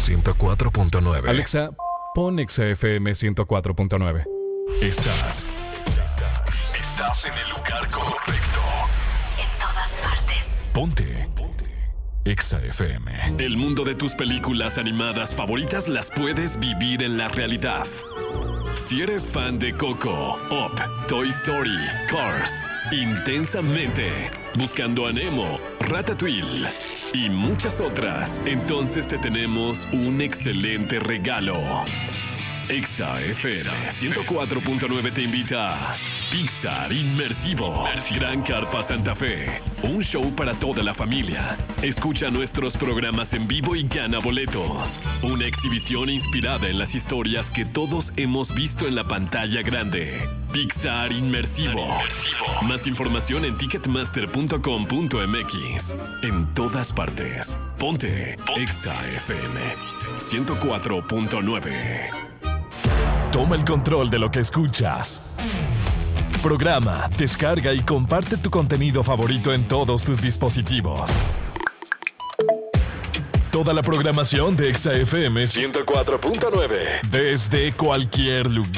104.9. Alexa, pon Exa FM 104.9. Estás en el lugar correcto. En todas partes. Ponte Exa FM. El mundo de tus películas animadas favoritas las puedes vivir en la realidad. Si eres fan de Coco, Up, Toy Story, Cars, Intensamente, Buscando a Nemo, Ratatouille y muchas otras, entonces te tenemos un excelente regalo. Exa FM 104.9 te invita a Pixar Inmersivo, Gran Carpa Santa Fe, un show para toda la familia. Escucha nuestros programas en vivo y gana boletos. Una exhibición inspirada en las historias que todos hemos visto en la pantalla grande. Pixar Inmersivo. Más información en ticketmaster.com.mx. En todas partes. Ponte Exa FM 104.9. Toma el control de lo que escuchas. Programa, descarga y comparte tu contenido favorito en todos tus dispositivos. Toda la programación de Exa FM 104.9 desde cualquier lugar.